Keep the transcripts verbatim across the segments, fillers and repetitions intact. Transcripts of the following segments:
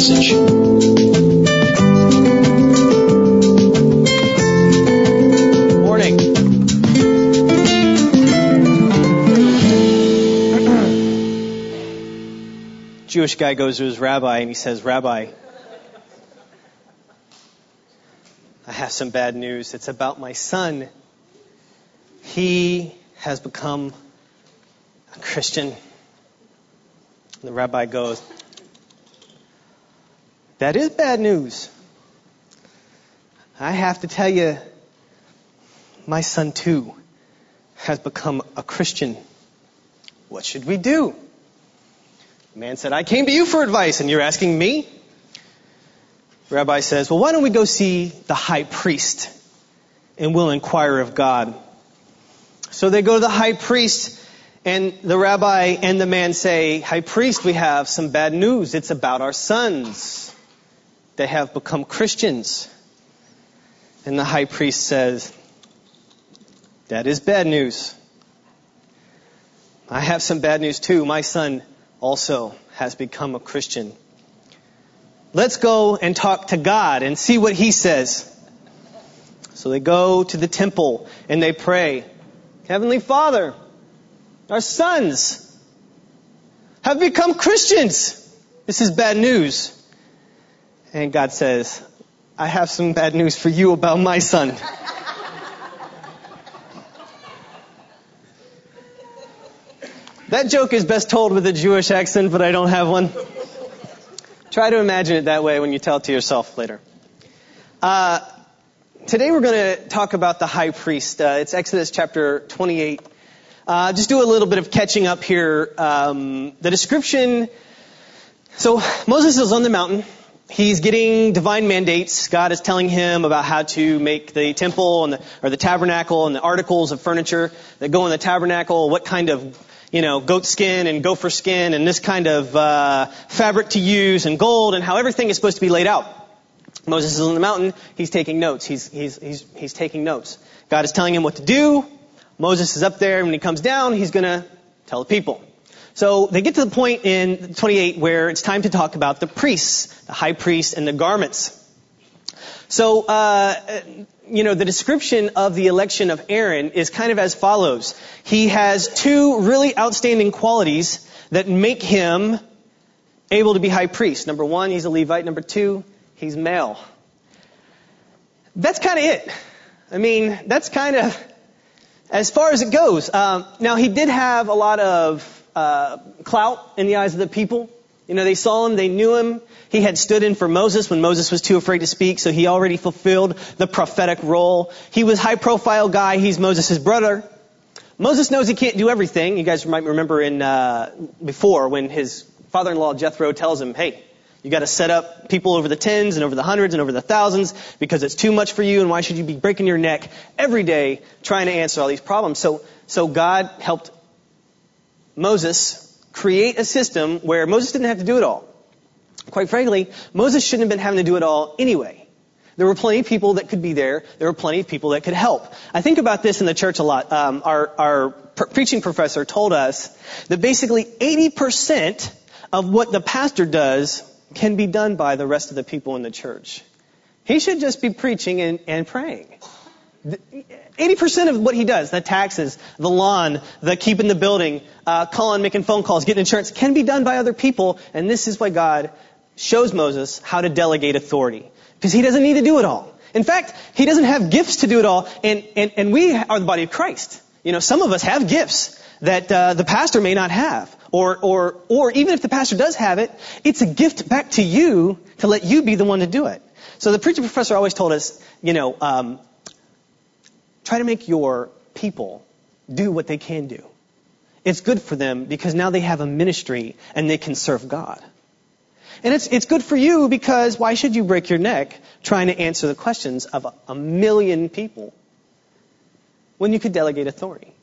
message. Morning. Jewish guy goes to his rabbi and he says, "Rabbi, I have some bad news. It's about my son. He has become a Christian." And the rabbi goes, "That is bad news. I have to tell you, my son too has become a Christian. What should we do?" The man said, "I came to you for advice, and you're asking me?" The rabbi says, "Well, why don't we go see the high priest, and we'll inquire of God." So they go to the high priest, and the rabbi and the man say, "High priest, we have some bad news. It's about our sons. They have become Christians." And the high priest says, "That is bad news. I have some bad news too. My son also has become a Christian. Let's go and talk to God and see what He says." So they go to the temple and they pray, "Heavenly Father, our sons have become Christians. This is bad news." And God says, "I have some bad news for you about my son." That joke is best told with a Jewish accent, but I don't have one. Try to imagine it that way when you tell it to yourself later. Uh, today we're going to talk about the high priest. Uh, it's Exodus chapter twenty-eight. Uh, just do a little bit of catching up here. Um, the description. So Moses is on the mountain. He's getting divine mandates. God is telling him about how to make the temple and the, or the tabernacle and the articles of furniture that go in the tabernacle, what kind of, you know, goat skin and gopher skin and this kind of uh, fabric to use and gold and how everything is supposed to be laid out. Moses is on the mountain. He's taking notes. He's, he's, he's, he's taking notes. God is telling him what to do. Moses is up there, and when he comes down, he's going to tell the people. So they get to the point in twenty-eight where it's time to talk about the priests, the high priest, and the garments. So, uh, you know, the description of the election of Aaron is kind of as follows. He has two really outstanding qualities that make him able to be high priest. Number one, he's a Levite. Number two, he's male. That's kind of it. I mean, that's kind of as far as it goes. Um, now, he did have a lot of uh, clout in the eyes of the people. You know, they saw him, they knew him. He had stood in for Moses when Moses was too afraid to speak, so he already fulfilled the prophetic role. He was a high-profile guy. He's Moses' brother. Moses knows he can't do everything. You guys might remember in uh before when his father-in-law Jethro tells him, "Hey, you got to set up people over the tens and over the hundreds and over the thousands because it's too much for you, and why should you be breaking your neck every day trying to answer all these problems?" So, so God helped Moses create a system where Moses didn't have to do it all. Quite frankly, Moses shouldn't have been having to do it all anyway. There were plenty of people that could be there. There were plenty of people that could help. I think about this in the church a lot. Um, our our pre- preaching professor told us that basically eighty percent of what the pastor does can be done by the rest of the people in the church. He should just be preaching and, and praying. eighty percent of what he does, the taxes, the lawn, the keeping the building, uh, calling, making phone calls, getting insurance, can be done by other people. And this is why God shows Moses how to delegate authority. Because he doesn't need to do it all. In fact, he doesn't have gifts to do it all. And, and, and we are the body of Christ. You know, some of us have gifts that uh, the pastor may not have. Or, or, or even if the pastor does have it, it's a gift back to you to let you be the one to do it. So the preacher professor always told us, you know, um, try to make your people do what they can do. It's good for them because now they have a ministry and they can serve God. And it's it's good for you because why should you break your neck trying to answer the questions of a, a million people when you could delegate authority?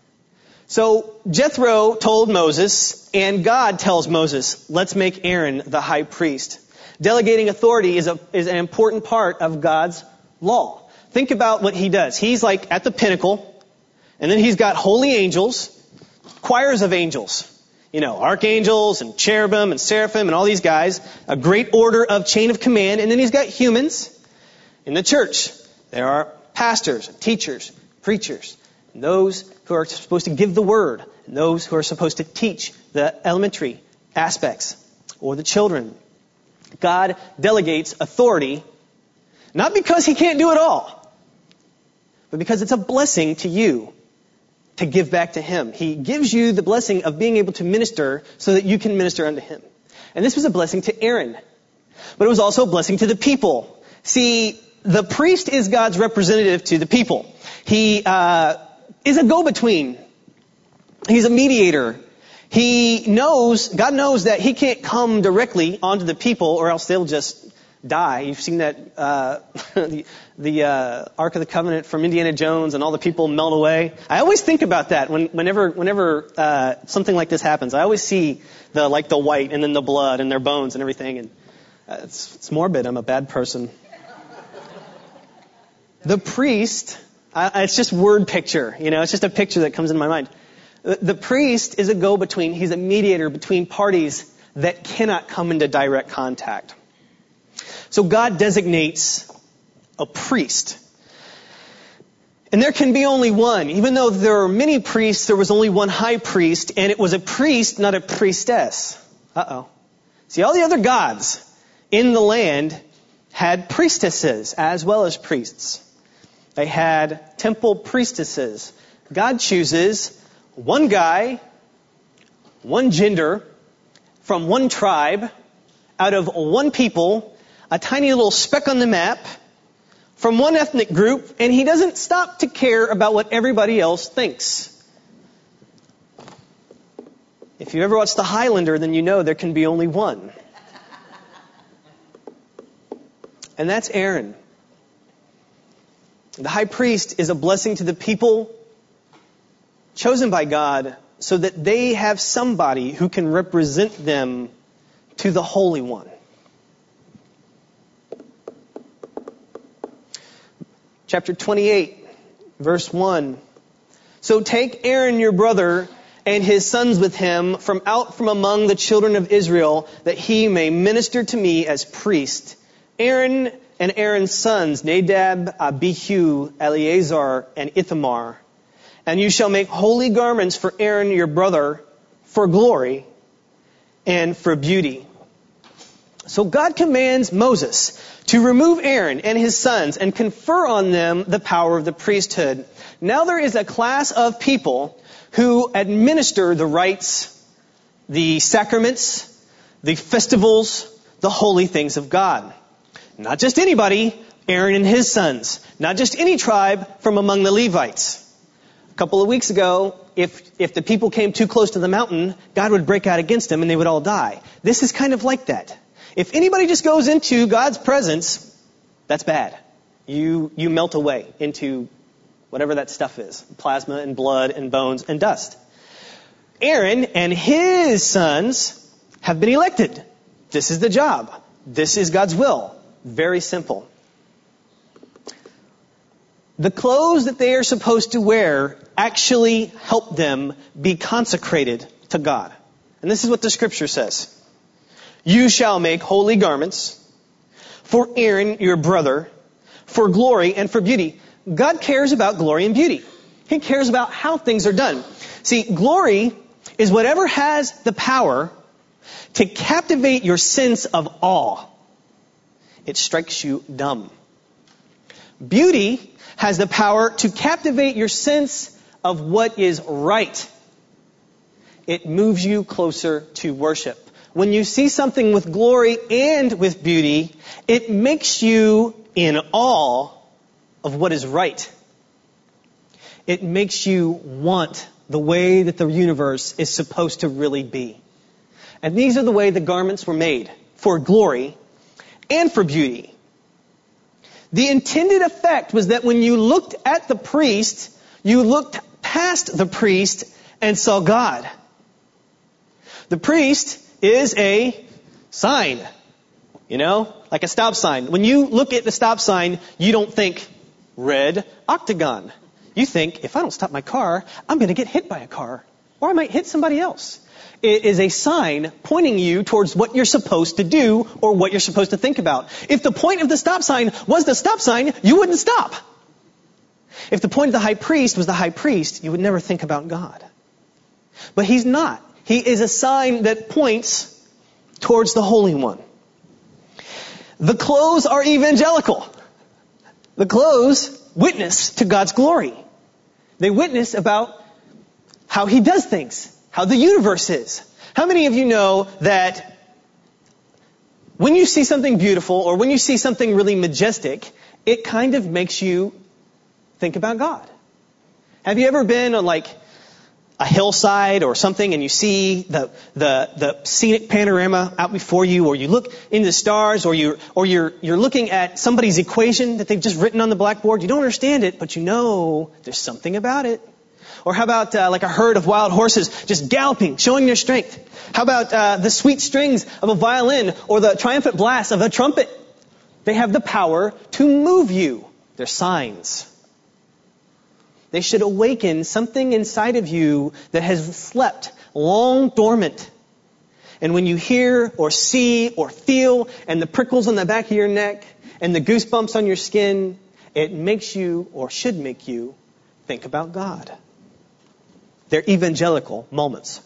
So Jethro told Moses, and God tells Moses, let's make Aaron the high priest. Delegating authority is a is an important part of God's law. Think about what he does. He's like at the pinnacle, and then he's got holy angels, choirs of angels. You know, archangels and cherubim and seraphim and all these guys, a great order of chain of command. And then he's got humans in the church. There are pastors, teachers, preachers, and those who are supposed to give the word, and those who are supposed to teach the elementary aspects or the children. God delegates authority, not because he can't do it all, but because it's a blessing to you to give back to him. He gives you the blessing of being able to minister so that you can minister unto him. And this was a blessing to Aaron. But it was also a blessing to the people. See, the priest is God's representative to the people. He uh, is a go-between. He's a mediator. He knows, God knows that he can't come directly onto the people or else they'll just die. You've seen that, uh, the, the uh, Ark of the Covenant from Indiana Jones and all the people melt away. I always think about that when, whenever, whenever, uh, something like this happens. I always see the, like the white and then the blood and their bones and everything. And uh, it's, it's morbid. I'm a bad person. The priest, uh, it's just word picture, you know, it's just a picture that comes in my mind. The, the priest is a go-between. He's a mediator between parties that cannot come into direct contact. So God designates a priest. And there can be only one. Even though there are many priests, there was only one high priest, and it was a priest, not a priestess. Uh-oh. See, all the other gods in the land had priestesses as well as priests. They had temple priestesses. God chooses one guy, one gender, from one tribe, out of one people, a tiny little speck on the map, from one ethnic group, and he doesn't stop to care about what everybody else thinks. If you ever watched The Highlander, then you know there can be only one. And that's Aaron. The high priest is a blessing to the people chosen by God so that they have somebody who can represent them to the Holy One. Chapter twenty-eight, verse one. So take Aaron your brother and his sons with him from out from among the children of Israel, that he may minister to me as priest. Aaron and Aaron's sons, Nadab, Abihu, Eleazar, and Ithamar. And you shall make holy garments for Aaron your brother, for glory and for beauty. So God commands Moses to remove Aaron and his sons and confer on them the power of the priesthood. Now there is a class of people who administer the rites, the sacraments, the festivals, the holy things of God. Not just anybody, Aaron and his sons. Not just any tribe from among the Levites. A couple of weeks ago, if if the people came too close to the mountain, God would break out against them and they would all die. This is kind of like that. If anybody just goes into God's presence, that's bad. You you melt away into whatever that stuff is. Plasma and blood and bones and dust. Aaron and his sons have been elected. This is the job. This is God's will. Very simple. The clothes that they are supposed to wear actually help them be consecrated to God. And this is what the scripture says. You shall make holy garments for Aaron, your brother, for glory and for beauty. God cares about glory and beauty. He cares about how things are done. See, glory is whatever has the power to captivate your sense of awe. It strikes you dumb. Beauty has the power to captivate your sense of what is right. It moves you closer to worship. When you see something with glory and with beauty, it makes you in awe of what is right. It makes you want the way that the universe is supposed to really be. And these are the way the garments were made, for glory and for beauty. The intended effect was that when you looked at the priest, you looked past the priest and saw God. The priest is a sign, you know, like a stop sign. When you look at the stop sign, you don't think red octagon. You think, if I don't stop my car, I'm going to get hit by a car, or I might hit somebody else. is a sign pointing you towards what you're supposed to do or what you're supposed to think about. If the point of the stop sign was the stop sign, you wouldn't stop. If the point of the high priest was the high priest, you would never think about God. But he's not. He is a sign that points towards the Holy One. The clothes are evangelical. The clothes witness to God's glory. They witness about how he does things, how the universe is. How many of you know that when you see something beautiful or when you see something really majestic, it kind of makes you think about God? Have you ever been on like a hillside or something and you see the the the scenic panorama out before you, or you look into the stars, or you or you're you're looking at somebody's equation that they've just written on the blackboard. You don't understand it, but you know there's something about it. Or how about uh, like a herd of wild horses just galloping, showing their strength? How about uh, the sweet strings of a violin or the triumphant blast of a trumpet? They have the power to move you. They're signs. They should awaken something inside of you that has slept long dormant. And when you hear or see or feel, and the prickles on the back of your neck and the goosebumps on your skin, it makes you, or should make you, think about God. They're evangelical moments.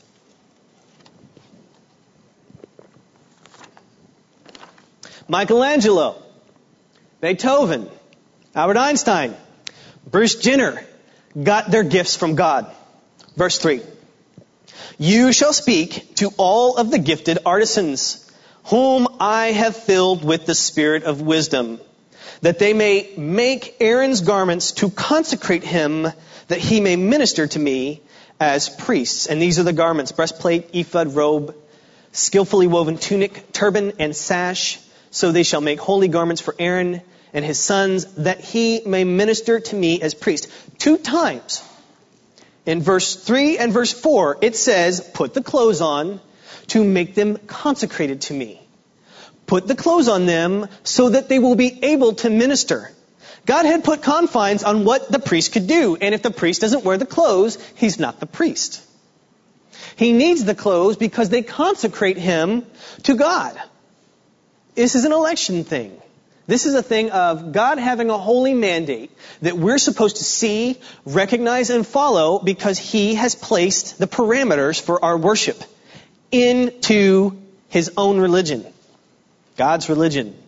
Michelangelo, Beethoven, Albert Einstein, Bruce Jenner got their gifts from God. Verse three. You shall speak to all of the gifted artisans, whom I have filled with the spirit of wisdom, that they may make Aaron's garments to consecrate him, that he may minister to me as priests. And these are the garments: breastplate, ephod, robe, skillfully woven tunic, turban, and sash. So they shall make holy garments for Aaron and his sons, that he may minister to me as priest. Two times in verse three and verse four, it says, put the clothes on to make them consecrated to me. Put the clothes on them so that they will be able to minister. God had put confines on what the priest could do. And if the priest doesn't wear the clothes, he's not the priest. He needs the clothes because they consecrate him to God. This is an election thing. This is a thing of God having a holy mandate that we're supposed to see, recognize, and follow because he has placed the parameters for our worship into his own religion, God's religion.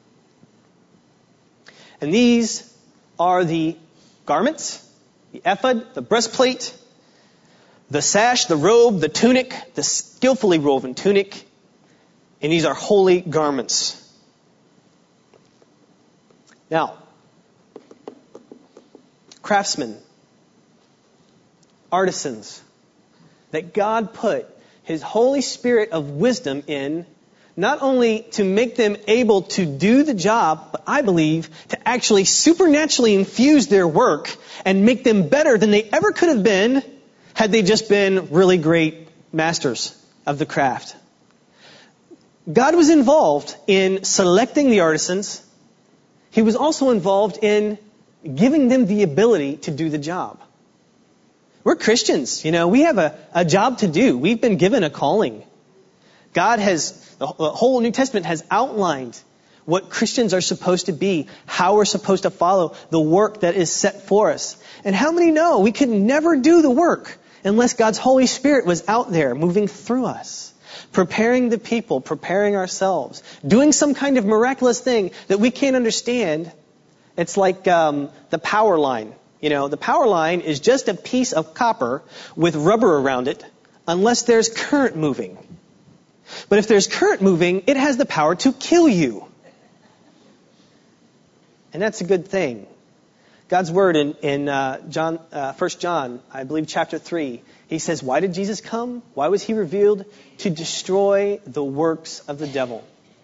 And these are the garments, the ephod, the breastplate, the sash, the robe, the tunic, the skillfully woven tunic, and these are holy garments. Now, craftsmen, artisans, that God put his Holy Spirit of wisdom in, not only to make them able to do the job, but I believe to actually supernaturally infuse their work and make them better than they ever could have been had they just been really great masters of the craft. God was involved in selecting the artisans. He was also involved in giving them the ability to do the job. We're Christians, you know, we have a, a job to do. We've been given a calling. God has, the whole New Testament has outlined what Christians are supposed to be, how we're supposed to follow the work that is set for us. And how many know we could never do the work unless God's Holy Spirit was out there moving through us, preparing the people, preparing ourselves, doing some kind of miraculous thing that we can't understand. It's like um, the power line. You know, the power line is just a piece of copper with rubber around it unless there's current moving. But if there's current moving, it has the power to kill you. And that's a good thing. God's word in, in uh, John, uh, First John, I believe chapter three, he says, why did Jesus come? Why was he revealed? To destroy the works of the devil.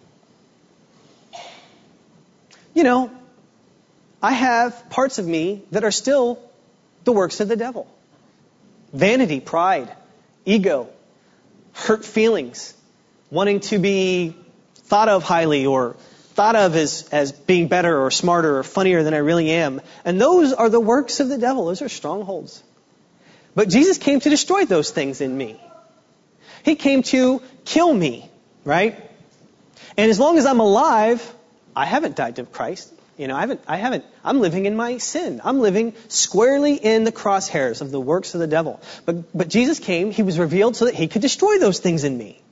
You know, I have parts of me that are still the works of the devil. Vanity, pride, ego, hurt feelings, wanting to be thought of highly or thought of as, as being better or smarter or funnier than I really am. And those are the works of the devil. Those are strongholds. But Jesus came to destroy those things in me. He came to kill me, right? And as long as I'm alive, I haven't died to Christ. You know, I haven't, I haven't, I'm living in my sin. I'm living squarely in the crosshairs of the works of the devil. But, but Jesus came, He was revealed so that He could destroy those things in me.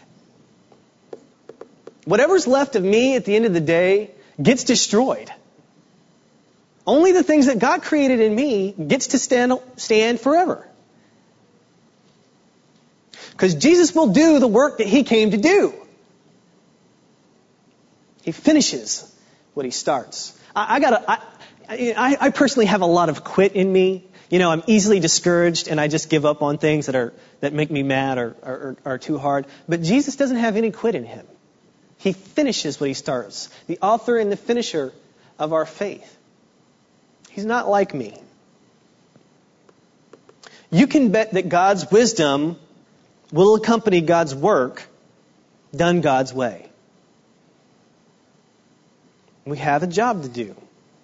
Whatever's left of me at the end of the day gets destroyed. Only the things that God created in me gets to stand, stand forever. Because Jesus will do the work that He came to do. He finishes what He starts. I, I gotta, I, I, I personally have a lot of quit in me. You know, I'm easily discouraged and I just give up on things that are, that make me mad or, or, or are too hard. But Jesus doesn't have any quit in Him. He finishes what He starts. The author and the finisher of our faith. He's not like me. You can bet that God's wisdom will accompany God's work done God's way. We have a job to do.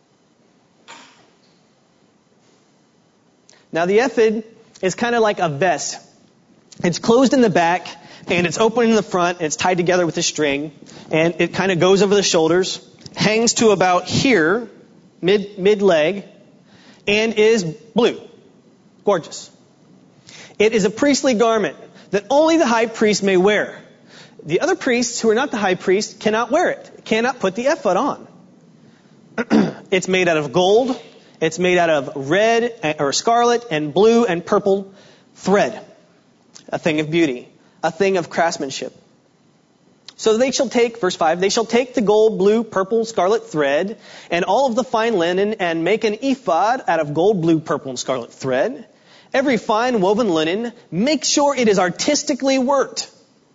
Now the ephod is kind of like a vest. It's closed in the back and it's open in the front and it's tied together with a string and it kind of goes over the shoulders, hangs to about here, mid mid leg, and is blue. Gorgeous. It is a priestly garment that only the high priest may wear. The other priests who are not the high priest cannot wear it, cannot put the ephod on. It's made out of gold. It's made out of red or scarlet and blue and purple thread. A thing of beauty. A thing of craftsmanship. So they shall take, verse five, they shall take the gold, blue, purple, scarlet thread and all of the fine linen and make an ephod out of gold, blue, purple, and scarlet thread. Every fine woven linen, make sure it is artistically worked.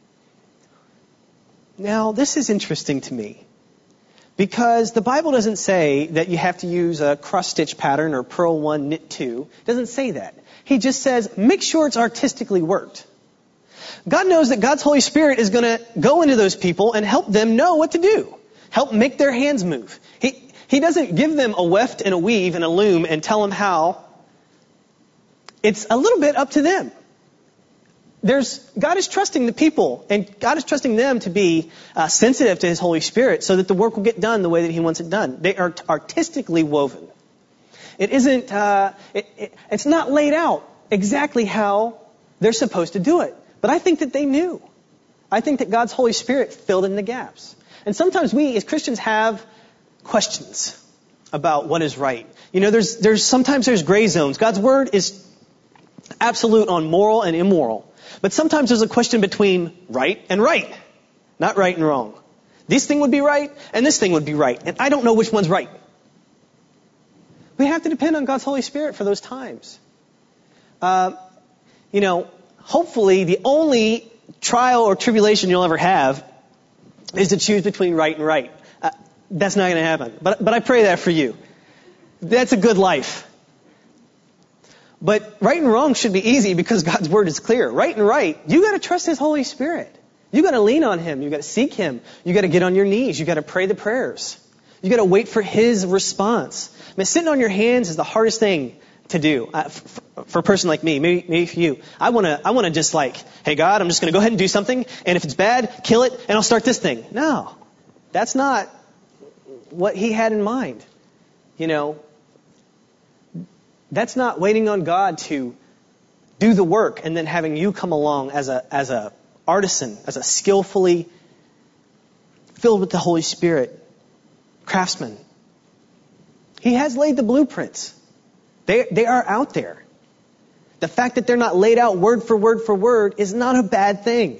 Now, this is interesting to me. Because the Bible doesn't say that you have to use a cross-stitch pattern or purl one, knit two. It doesn't say that. He just says, make sure it's artistically worked. God knows that God's Holy Spirit is going to go into those people and help them know what to do. Help make their hands move. He, he doesn't give them a weft and a weave and a loom and tell them how. It's a little bit up to them. There's, God is trusting the people, and God is trusting them to be uh, sensitive to His Holy Spirit so that the work will get done the way that He wants it done. They are artistically woven. It isn't, uh, it, it, it's not laid out exactly how they're supposed to do it. But I think that they knew. I think that God's Holy Spirit filled in the gaps. And sometimes we as Christians have questions about what is right. You know, there's, there's, sometimes there's gray zones. God's Word is absolute on moral and immoral. But sometimes there's a question between right and right. Not right and wrong. This thing would be right, and this thing would be right. And I don't know which one's right. We have to depend on God's Holy Spirit for those times. Uh, you know, hopefully the only trial or tribulation you'll ever have is to choose between right and right. Uh, that's not going to happen. But, but I pray that for you. That's a good life. But right and wrong should be easy because God's Word is clear. Right and right, you got to trust His Holy Spirit. You got to lean on Him. You got to seek Him. You got to get on your knees. You got to pray the prayers. You got to wait for His response. I mean, sitting on your hands is the hardest thing to do uh, for, for a person like me. Maybe, maybe for you. I want to. I want to just like, hey God, I'm just going to go ahead and do something, and if it's bad, kill it, and I'll start this thing. No, that's not what He had in mind. You know. That's not waiting on God to do the work and then having you come along as a as a artisan, as a skillfully filled with the Holy Spirit craftsman. He has laid the blueprints. They they are out there. The fact that they're not laid out word for word for word is not a bad thing.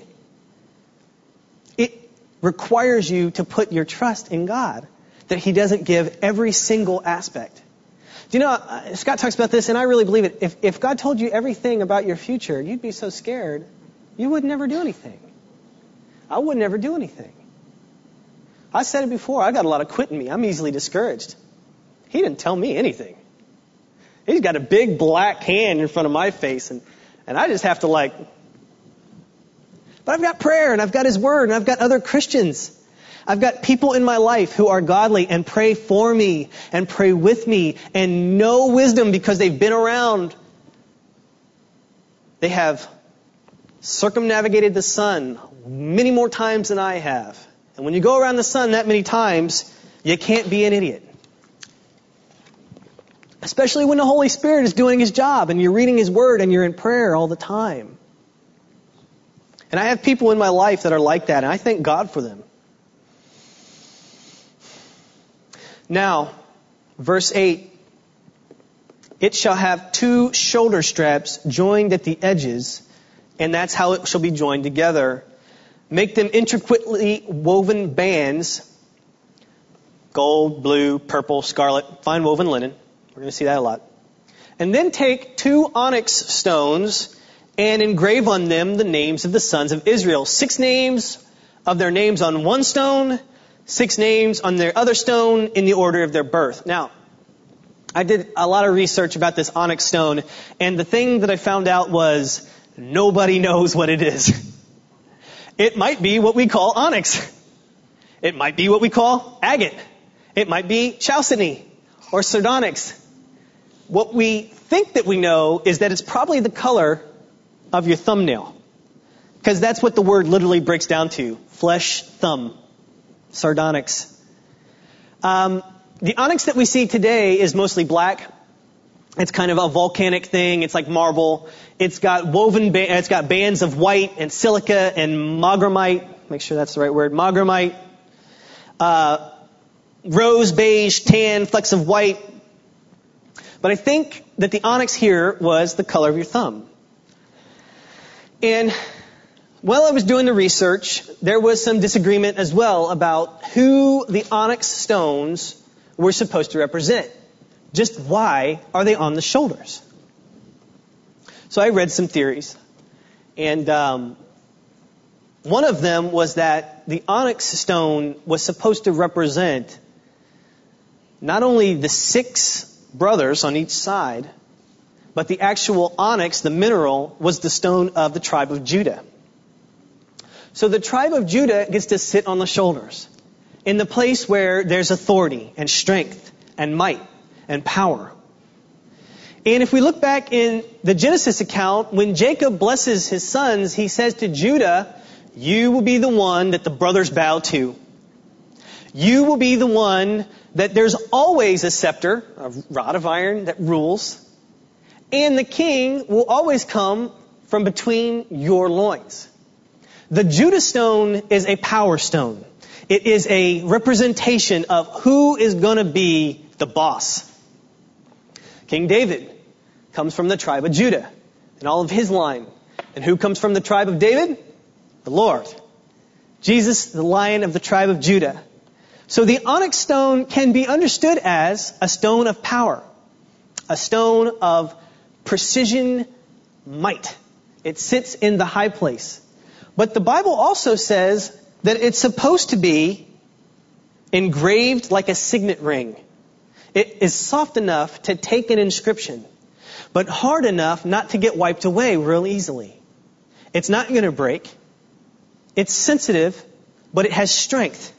It requires you to put your trust in God that He doesn't give every single aspect. Do you know, uh, Scott talks about this, and I really believe it. If, if God told you everything about your future, you'd be so scared, you would never do anything. I would never do anything. I said it before, I got a lot of quit in me. I'm easily discouraged. He didn't tell me anything. He's got a big black hand in front of my face, and, and I just have to like... But I've got prayer, and I've got His Word, and I've got other Christians. I've got people in my life who are godly and pray for me and pray with me and know wisdom because they've been around. They have circumnavigated the sun many more times than I have. And when you go around the sun that many times, you can't be an idiot. Especially when the Holy Spirit is doing His job and you're reading His Word and you're in prayer all the time. And I have people in my life that are like that, and I thank God for them. Now, verse eight. It shall have two shoulder straps joined at the edges, and that's how it shall be joined together. Make them intricately woven bands, gold, blue, purple, scarlet, fine woven linen. We're going to see that a lot. And then take two onyx stones and engrave on them the names of the sons of Israel. Six names of their names on one stone, six names on their other stone in the order of their birth. Now, I did a lot of research about this onyx stone, and the thing that I found out was nobody knows what it is. It might be what we call onyx. It might be what we call agate. It might be chalcedony or sardonyx. What we think that we know is that it's probably the color of your thumbnail, because that's what the word literally breaks down to. Flesh thumb. Sardonyx. Um, the onyx that we see today is mostly black. It's kind of a volcanic thing. It's like marble. It's got woven, ba- it's got bands of white and silica and mogramite. Make sure that's the right word. Mogramite. Uh, rose, beige, tan, flecks of white. But I think that the onyx here was the color of your thumb. And while I was doing the research, there was some disagreement as well about who the onyx stones were supposed to represent. Just why are they on the shoulders? So I read some theories. And um, one of them was that the onyx stone was supposed to represent not only the six brothers on each side, but the actual onyx, the mineral, was the stone of the tribe of Judah. So the tribe of Judah gets to sit on the shoulders, in the place where there's authority and strength and might and power. And if we look back in the Genesis account, when Jacob blesses his sons, he says to Judah, you will be the one that the brothers bow to. You will be the one that there's always a scepter, a rod of iron that rules. And the king will always come from between your loins. The Judah stone is a power stone. It is a representation of who is going to be the boss. King David comes from the tribe of Judah and all of his line. And who comes from the tribe of David? The Lord. Jesus, the Lion of the tribe of Judah. So the onyx stone can be understood as a stone of power, a stone of precision, might. It sits in the high place. But the Bible also says that it's supposed to be engraved like a signet ring. It is soft enough to take an inscription, but hard enough not to get wiped away real easily. It's not going to break. It's sensitive, but it has strength.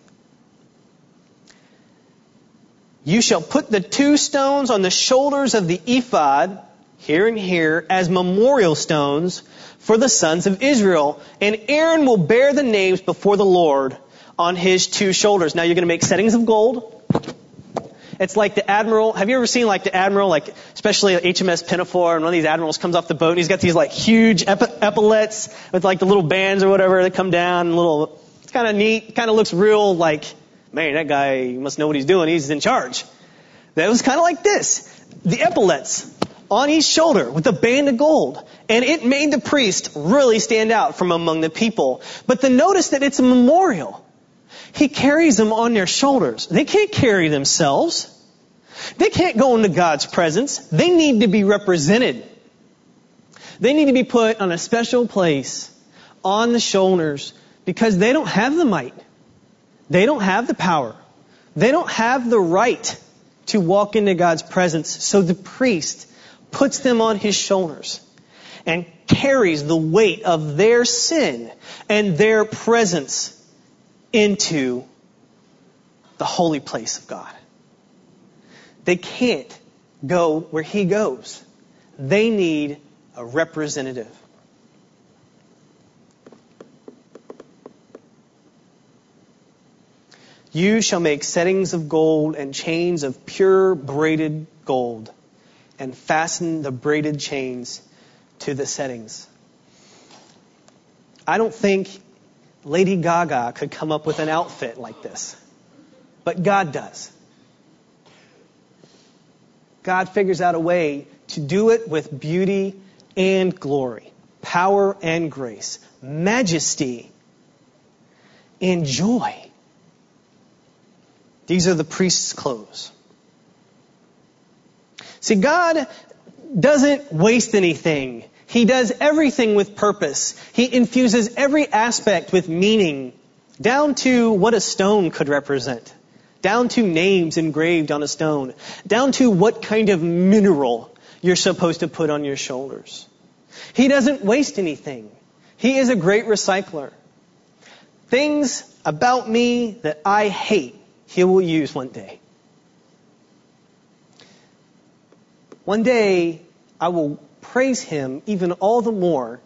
You shall put the two stones on the shoulders of the ephod, here and here, as memorial stones for the sons of Israel. And Aaron will bear the names before the Lord on his two shoulders. Now you're going to make settings of gold. It's like the admiral. Have you ever seen like the admiral, like especially H M S Pinafore, and one of these admirals comes off the boat and he's got these like huge epi- epaulets with like the little bands or whatever that come down. And little, it's kind of neat. Kind of looks real like, man, that guy must know what he's doing. He's in charge. That was kind of like this. The epaulets on each shoulder with a band of gold. And it made the priest really stand out from among the people. But then notice that it's a memorial. He carries them on their shoulders. They can't carry themselves. They can't go into God's presence. They need to be represented. They need to be put on a special place on the shoulders because they don't have the might. They don't have the power. They don't have the right to walk into God's presence. So the priest puts them on his shoulders and carries the weight of their sin and their presence into the holy place of God. They can't go where he goes. They need a representative. You shall make settings of gold and chains of pure braided gold, and fasten the braided chains to the settings. I don't think Lady Gaga could come up with an outfit like this, but God does. God figures out a way to do it with beauty and glory, power and grace, majesty and joy. These are the priest's clothes. See, God doesn't waste anything. He does everything with purpose. He infuses every aspect with meaning, down to what a stone could represent, down to names engraved on a stone, down to what kind of mineral you're supposed to put on your shoulders. He doesn't waste anything. He is a great recycler. Things about me that I hate, He will use one day. One day, I will praise Him even all the more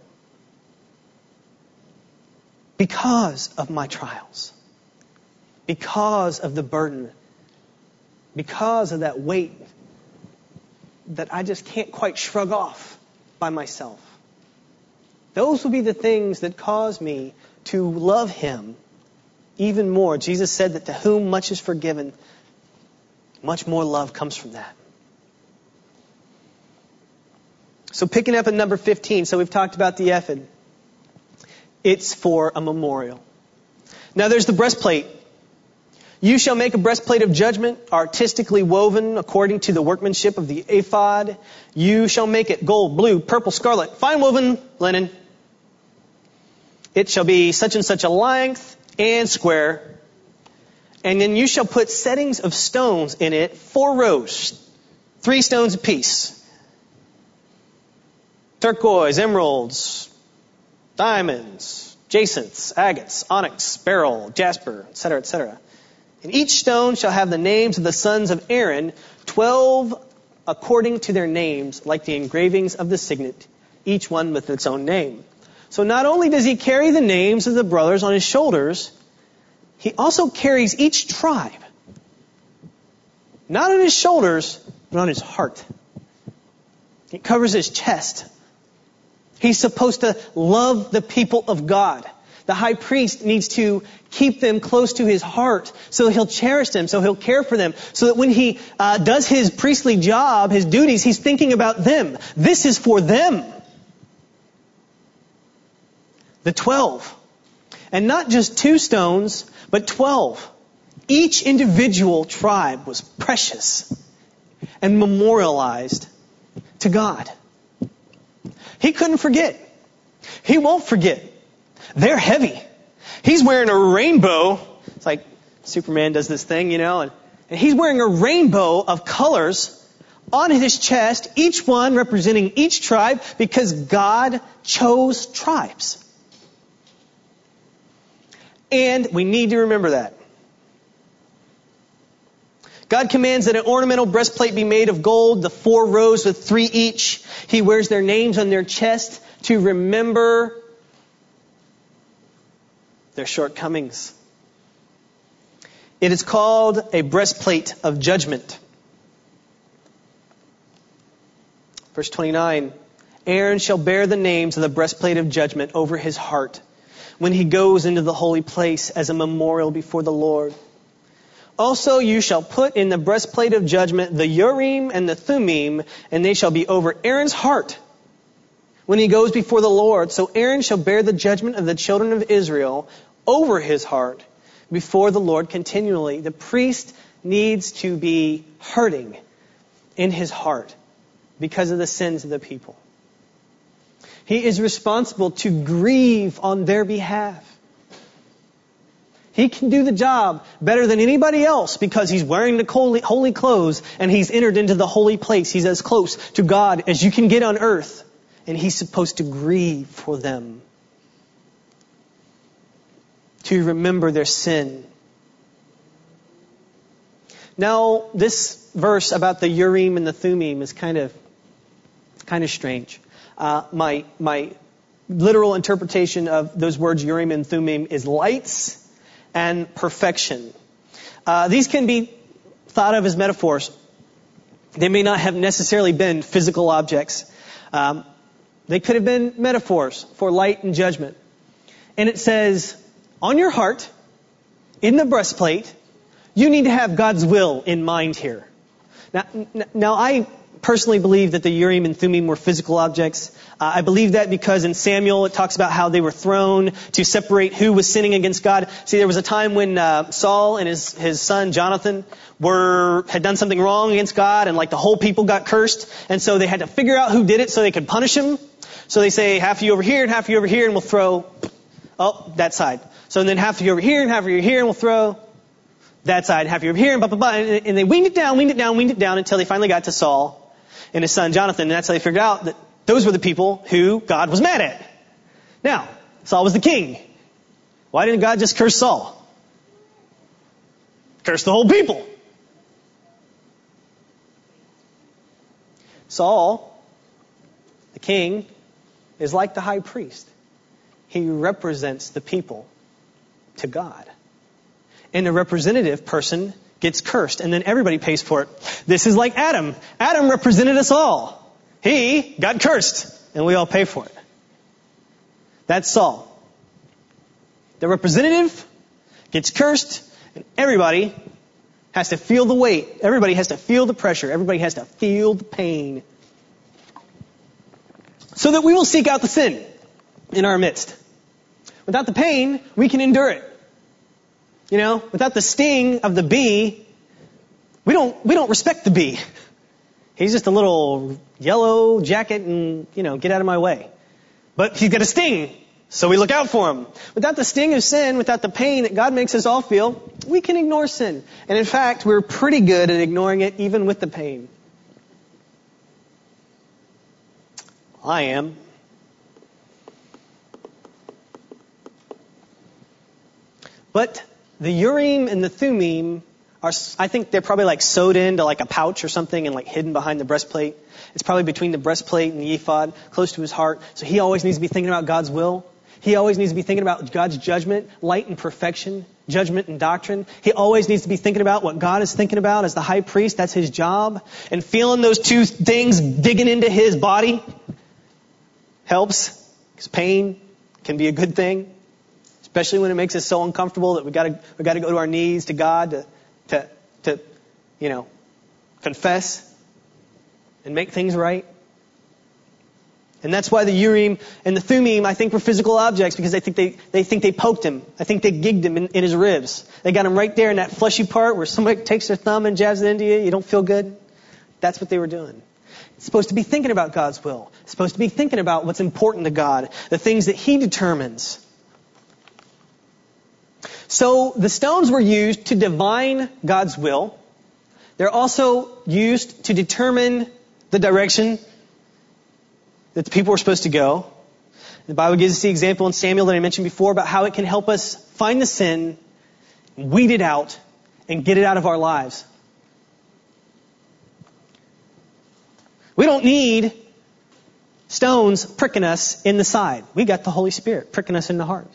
because of my trials, because of the burden, because of that weight that I just can't quite shrug off by myself. Those will be the things that cause me to love Him even more. Jesus said that to whom much is forgiven, much more love comes from that. So picking up at number fifteen, so we've talked about the ephod. It's for a memorial. Now there's the breastplate. You shall make a breastplate of judgment, artistically woven according to the workmanship of the ephod. You shall make it gold, blue, purple, scarlet, fine woven linen. It shall be such and such a length and square. And then you shall put settings of stones in it, four rows, three stones apiece. Turquoise, emeralds, diamonds, jacinths, agates, onyx, beryl, jasper, et cetera, et cetera. And each stone shall have the names of the sons of Aaron, twelve according to their names, like the engravings of the signet, each one with its own name. So not only does he carry the names of the brothers on his shoulders, he also carries each tribe. Not on his shoulders, but on his heart. It covers his chest. He's supposed to love the people of God. The high priest needs to keep them close to his heart so he'll cherish them, so he'll care for them, so that when he uh, does his priestly job, his duties, he's thinking about them. This is for them. The twelve. And not just two stones, but twelve. Each individual tribe was precious and memorialized to God. He couldn't forget. He won't forget. They're heavy. He's wearing a rainbow. It's like Superman does this thing, you know, and, and he's wearing a rainbow of colors on his chest, each one representing each tribe, because God chose tribes. And we need to remember that. God commands that an ornamental breastplate be made of gold, the four rows with three each. He wears their names on their chest to remember their shortcomings. It is called a breastplate of judgment. Verse twenty-nine, Aaron shall bear the names of the breastplate of judgment over his heart when he goes into the holy place as a memorial before the Lord. Also you shall put in the breastplate of judgment the Urim and the Thummim, and they shall be over Aaron's heart when he goes before the Lord. So Aaron shall bear the judgment of the children of Israel over his heart before the Lord continually. The priest needs to be hurting in his heart because of the sins of the people. He is responsible to grieve on their behalf. He can do the job better than anybody else because he's wearing the holy clothes and he's entered into the holy place. He's as close to God as you can get on earth. And he's supposed to grieve for them, to remember their sin. Now, this verse about the Urim and the Thummim is kind of, kind of strange. Uh, my, my literal interpretation of those words Urim and Thummim is lights and perfection. Uh, these can be thought of as metaphors. They may not have necessarily been physical objects. Um, they could have been metaphors for light and judgment. And it says, on your heart, in the breastplate, you need to have God's will in mind here. Now, now I personally believe that the Urim and Thummim were physical objects. Uh, I believe that because in Samuel it talks about how they were thrown to separate who was sinning against God. See, there was a time when uh, Saul and his his son Jonathan were had done something wrong against God, and like the whole people got cursed, and so they had to figure out who did it so they could punish him. So they say half of you over here and half of you over here, and we'll throw oh that side. So then half of you over here and half of you over here, and we'll throw that side, half of you over here, and blah blah blah. And, and they weaned it down, weaned it down, weaned it down until they finally got to Saul and his son Jonathan, and that's how they figured out that those were the people who God was mad at. Now, Saul was the king. Why didn't God just curse Saul? Curse the whole people. Saul, the king, is like the high priest. He represents the people to God. And the representative person gets cursed, and then everybody pays for it. This is like Adam. Adam represented us all. He got cursed, and we all pay for it. That's Saul. The representative gets cursed, and everybody has to feel the weight. Everybody has to feel the pressure. Everybody has to feel the pain. So that we will seek out the sin in our midst. Without the pain, we can endure it. You know, without the sting of the bee, we don't, we don't respect the bee. He's just a little yellow jacket and, you know, get out of my way. But he's got a sting, so we look out for him. Without the sting of sin, without the pain that God makes us all feel, we can ignore sin. And in fact, we're pretty good at ignoring it even with the pain. I am. But the Urim and the Thummim are, I think they're probably like sewed into like a pouch or something and like hidden behind the breastplate. It's probably between the breastplate and the ephod, close to his heart. So he always needs to be thinking about God's will. He always needs to be thinking about God's judgment, light and perfection, judgment and doctrine. He always needs to be thinking about what God is thinking about as the high priest. That's his job. And feeling those two things digging into his body helps, because pain can be a good thing. Especially when it makes us so uncomfortable that we got to we got to go to our knees to God to to to you know confess and make things right. And that's why the Urim and the Thummim, I think, were physical objects, because they think they they think they poked him. I think they gigged him in, in his ribs. They got him right there in that fleshy part where somebody takes their thumb and jabs it into you. You don't feel good. That's what they were doing. It's supposed to be thinking about God's will. It's supposed to be thinking about what's important to God, the things that He determines. So the stones were used to divine God's will. They're also used to determine the direction that the people were supposed to go. The Bible gives us the example in Samuel that I mentioned before about how it can help us find the sin, weed it out, and get it out of our lives. We don't need stones pricking us in the side. We got the Holy Spirit pricking us in the heart.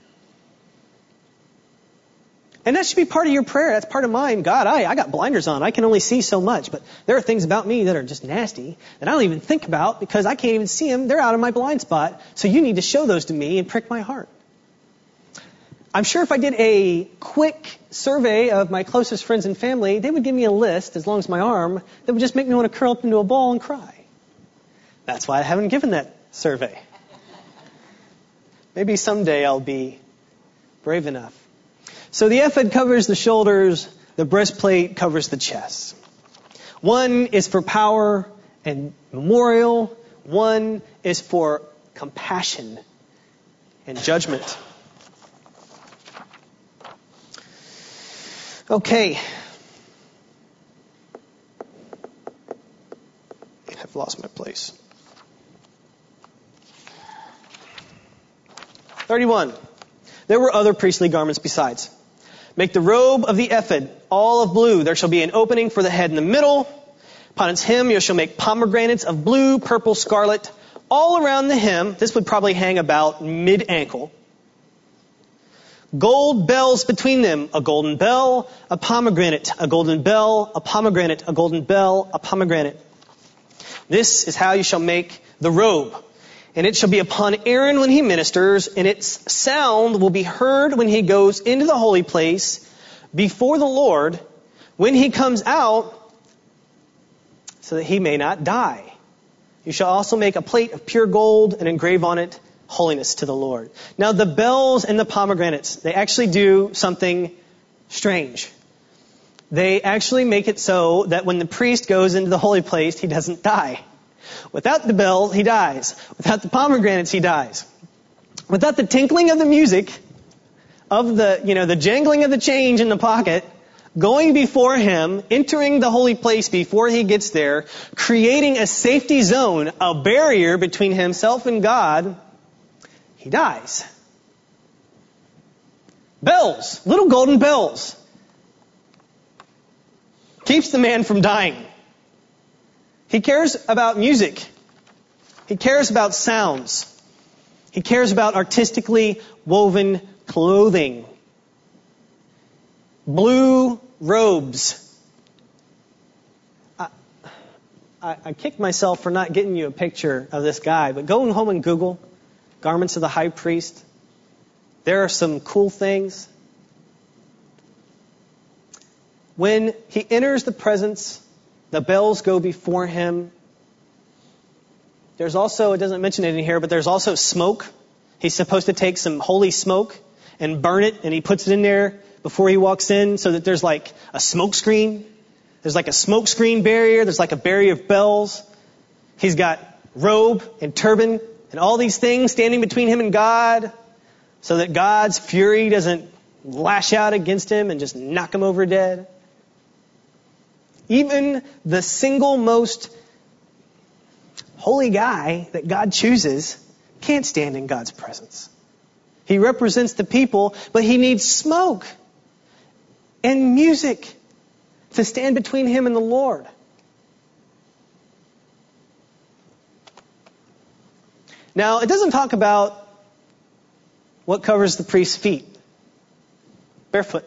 And that should be part of your prayer. That's part of mine. God, I, I got blinders on. I can only see so much. But there are things about me that are just nasty that I don't even think about because I can't even see them. They're out of my blind spot. So you need to show those to me and prick my heart. I'm sure if I did a quick survey of my closest friends and family, they would give me a list, as long as my arm, that would just make me want to curl up into a ball and cry. That's why I haven't given that survey. Maybe someday I'll be brave enough. So the ephod covers the shoulders, the breastplate covers the chest. One is for power and memorial. One is for compassion and judgment. Okay. I've lost my place. thirty-one. There were other priestly garments besides. Make the robe of the ephod all of blue. There shall be an opening for the head in the middle. Upon its hem you shall make pomegranates of blue, purple, scarlet, all around the hem. This would probably hang about mid-ankle. gold bells between them, a golden bell, a pomegranate, a golden bell, a pomegranate, a golden bell, a pomegranate. This is how you shall make the robe. And it shall be upon Aaron when he ministers, and its sound will be heard when he goes into the holy place before the Lord, when he comes out, so that he may not die. You shall also make a plate of pure gold and engrave on it holiness to the Lord. Now the bells and the pomegranates, they actually do something strange. They actually make it so that when the priest goes into the holy place, he doesn't die. Without the bell, he dies. Without the pomegranates, he dies. Without the tinkling of the music, of the, you know, the jangling of the change in the pocket, going before him, entering the holy place before he gets there, creating a safety zone, a barrier between himself and God, he dies. Bells, little golden bells, keeps the man from dying. He cares about music. He cares about sounds. He cares about artistically woven clothing. Blue robes. I, I, I kicked myself for not getting you a picture of this guy, but go home and Google garments of the high priest. There are some cool things. When he enters the presence, the bells go before him. There's also, it doesn't mention it in here, but there's also smoke. He's supposed to take some holy smoke and burn it, and he puts it in there before he walks in so that there's like a smoke screen. There's like a smoke screen barrier. There's like a barrier of bells. He's got robe and turban and all these things standing between him and God so that God's fury doesn't lash out against him and just knock him over dead. Even the single most holy guy that God chooses can't stand in God's presence. He represents the people, but he needs smoke and music to stand between him and the Lord. Now, it doesn't talk about what covers the priest's feet. Barefoot.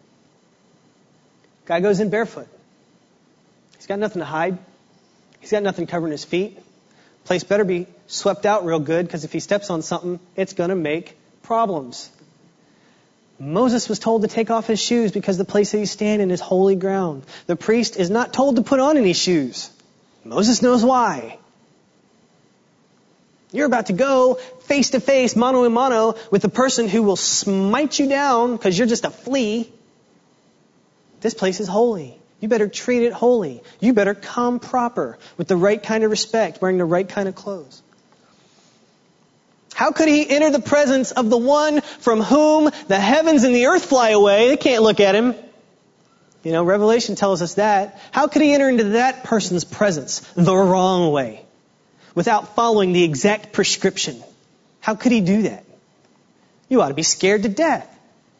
Guy goes in barefoot. He's got nothing to hide. He's got nothing covering his feet. Place better be swept out real good, because if he steps on something, it's going to make problems. Moses was told to take off his shoes because the place that he's standing is holy ground. The priest is not told to put on any shoes. Moses knows why. You're about to go face to face, mano a mano, with the person who will smite you down because you're just a flea. This place is holy. You better treat it holy. You better come proper with the right kind of respect, wearing the right kind of clothes. How could he enter the presence of the one from whom the heavens and the earth fly away? They can't look at him. You know, Revelation tells us that. How could he enter into that person's presence the wrong way without following the exact prescription? How could he do that? You ought to be scared to death.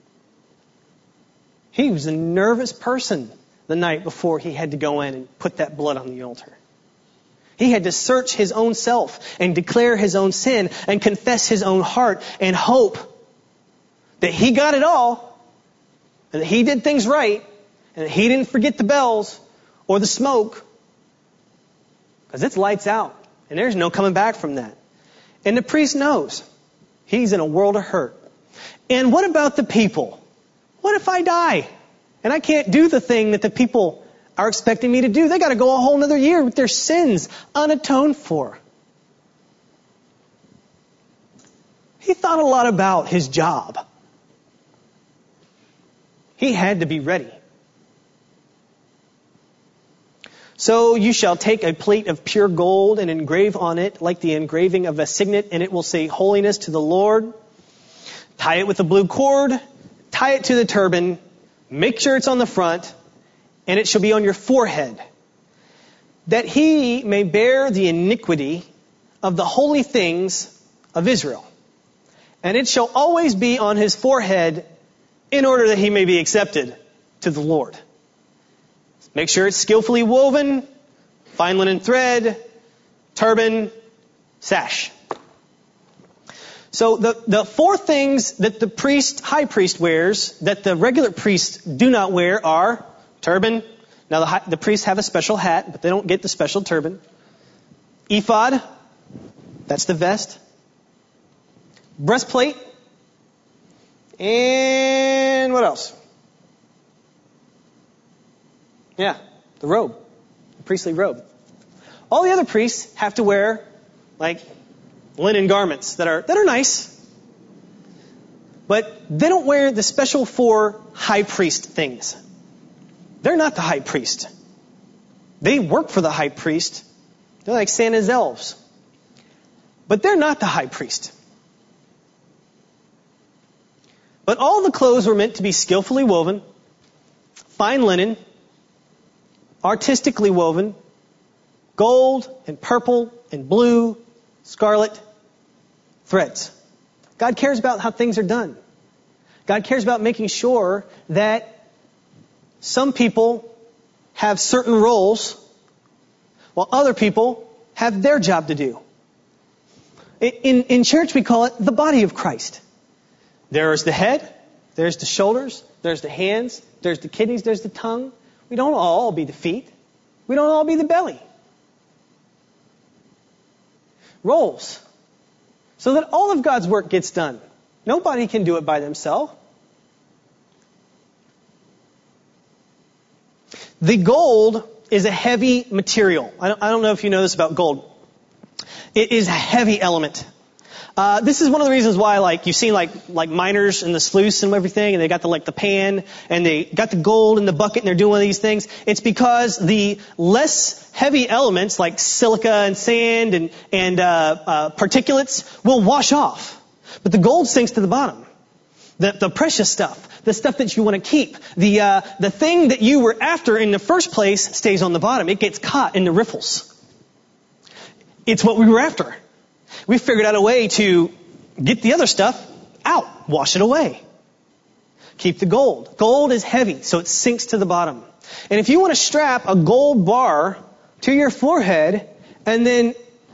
He was a nervous person the night before he had to go in and put that blood on the altar. He had to search his own self and declare his own sin and confess his own heart and hope that he got it all and that he did things right and that he didn't forget the bells or the smoke, because it's lights out and there's no coming back from that. And the priest knows he's in a world of hurt. And what about the people? What if I die and I can't do the thing that the people are expecting me to do? They got to go a whole other year with their sins unatoned for. He thought a lot about his job. He had to be ready. So you shall take a plate of pure gold and engrave on it like the engraving of a signet, and it will say holiness to the Lord. Tie it with a blue cord, tie it to the turban, make sure it's on the front, and it shall be on your forehead, that he may bear the iniquity of the holy things of Israel. And it shall always be on his forehead in order that he may be accepted to the Lord. Make sure it's skillfully woven, fine linen thread, turban, sash. So the, the four things that the priest, high priest wears that the regular priests do not wear are turban. Now the, high, the priests have a special hat, but they don't get the special turban. Ephod, that's the vest. Breastplate. And what else? Yeah, the robe, the priestly robe. All the other priests have to wear like linen garments that are that are nice, but they don't wear the special for high priest things. They're not the high priest. They work for the high priest. They're like Santa's elves. But they're not the high priest. But all the clothes were meant to be skillfully woven, fine linen, artistically woven, gold and purple and blue, scarlet threads. God cares about how things are done. God cares about making sure that some people have certain roles while other people have their job to do. In, in church, we call it the body of Christ. There's the head, there's the shoulders, there's the hands, there's the kidneys, there's the tongue. We don't all be the feet. We don't all be the belly. Roles. So that all of God's work gets done. Nobody can do it by themselves. The gold is a heavy material. I don't, I don't know if you know this about gold. It is a heavy element. Uh, this is one of the reasons why, like, you've seen, like, like miners in the sluice and everything, and they got the, like, the pan, and they got the gold in the bucket, and they're doing one of these things. It's because the less heavy elements, like silica and sand and, and, uh, uh, particulates, will wash off. But the gold sinks to the bottom. The, the precious stuff, the stuff that you want to keep, the, uh, the thing that you were after in the first place stays on the bottom. It gets caught in the riffles. It's what we were after. We figured out a way to get the other stuff out, wash it away. Keep the gold. Gold is heavy, so it sinks to the bottom. And if you want to strap a gold bar to your forehead and then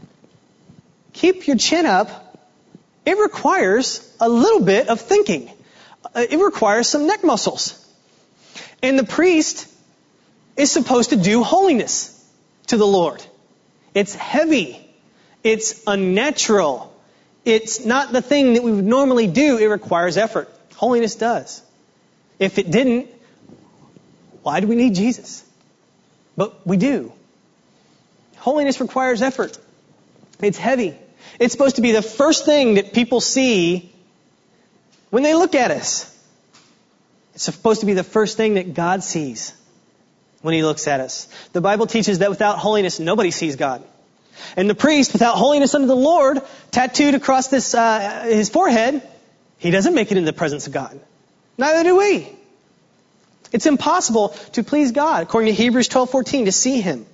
keep your chin up, it requires a little bit of thinking. It requires some neck muscles. And the priest is supposed to do holiness to the Lord. It's heavy. It's unnatural. It's not the thing that we would normally do. It requires effort. Holiness does. If it didn't, why do we need Jesus? But we do. Holiness requires effort. It's heavy. It's supposed to be the first thing that people see when they look at us. It's supposed to be the first thing that God sees when He looks at us. The Bible teaches that without holiness, nobody sees God. And the priest, without holiness unto the Lord, tattooed across this uh, his forehead, he doesn't make it into the presence of God. Neither do we. It's impossible to please God, according to Hebrews twelve fourteen, to see Him.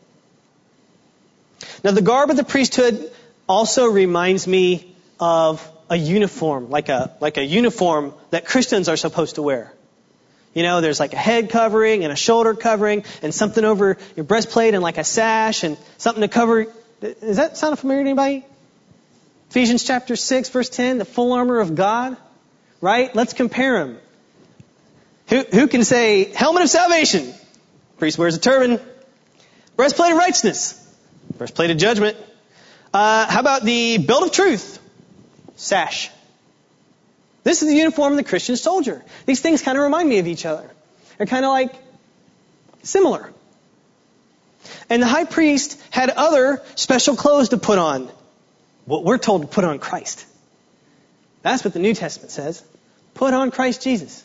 Now, the garb of the priesthood also reminds me of a uniform, like a like a uniform that Christians are supposed to wear. You know, there's like a head covering and a shoulder covering and something over your breastplate and like a sash and something to cover. Does that sound familiar to anybody? Ephesians chapter six, verse ten, the full armor of God. Right? Let's compare them. Who, who can say, helmet of salvation? Priest wears a turban. Breastplate of righteousness. Breastplate of judgment. Uh, how about the belt of truth? Sash. This is the uniform of the Christian soldier. These things kind of remind me of each other. They're kind of like similar. And the high priest had other special clothes to put on. What we're told to put on Christ. That's what the New Testament says. Put on Christ Jesus.